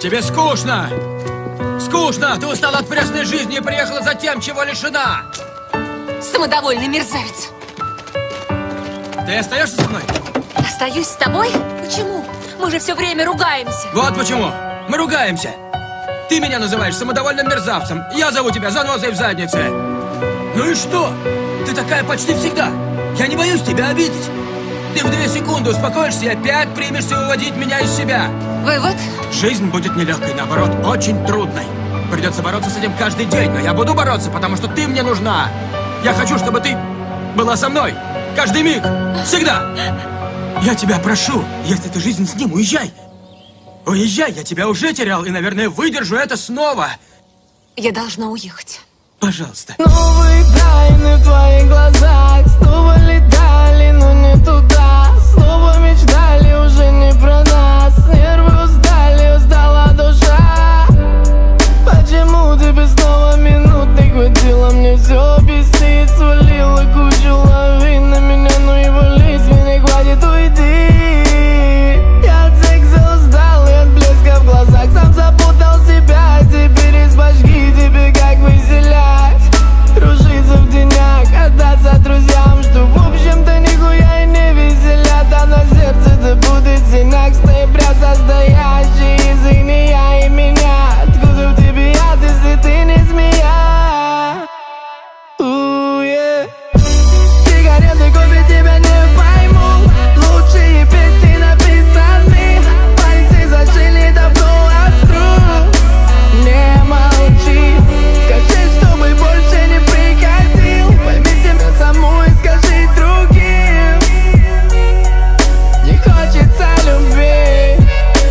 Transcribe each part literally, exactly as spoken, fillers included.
Тебе скучно! Скучно! Ты устала от пресной жизни и приехала за тем, чего лишена! Самодовольный мерзавец! Ты остаешься со мной? Остаюсь с тобой? Почему? Мы же все время ругаемся. Вот почему! Мы ругаемся! Ты меня называешь самодовольным мерзавцем. Я зову тебя занозой в заднице. Ну и что? Ты такая почти всегда. Я не боюсь тебя обидеть. Ты в две секунды успокоишься и опять примешься уводить меня из себя. Вывод? Жизнь будет нелегкой, наоборот, очень трудной. Придется бороться с этим каждый день, но я буду бороться, потому что ты мне нужна. Я хочу, чтобы ты была со мной. Каждый миг. Всегда. Я тебя прошу, если ты жизнь с ним, уезжай. Уезжай, я тебя уже терял и, наверное, выдержу это снова. Я должна уехать. Пожалуйста. Новые тайны в твоих глазах. Снова летали, но не туда. Снова мечтали, уже не про нас. Нервы устали, устала душа. Почему ты без снова минут не хватило мне все объяснить? Свалила кучу лавин на меня, ну и вались, меня хватит, уйди. Я от секса устал и от блеска в глазах. Сам запутал себя, теперь из башки тебе как выселять. Кружиться в денях, отдаться друзьям, что в общем-то нихуя и не веселят. А на сердце да будет синяк с ноября состоящий из иния и меня. Откуда в тебе яд, если ты не змея? У-е. Сигареты купить тебя не пойму. Лучшие песни написаны. Пальцы зашили давно от струн. Не молчи, скажи, чтобы больше не приходил. Пойми себя саму и скажи другим. Не хочется любви.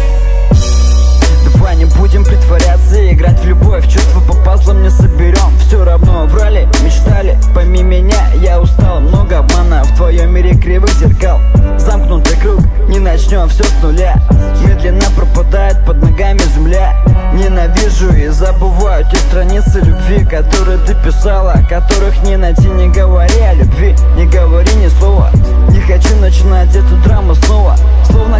Давай не будем притворяться и играть в любовь. Чувства по пазлам не соберем. Все равно врали, мечтали. Пойми меня, я устал. Много обмана в твоем мире кривых зеркал. Замкнутый круг, не начнем все с нуля. Медленно пропадает под ногами земля. Ненавижу и забываю те страницы любви, которые ты писала, которых не найти. Не говори о любви, не говори ни слова. Не хочу начинать эту драму снова. Словно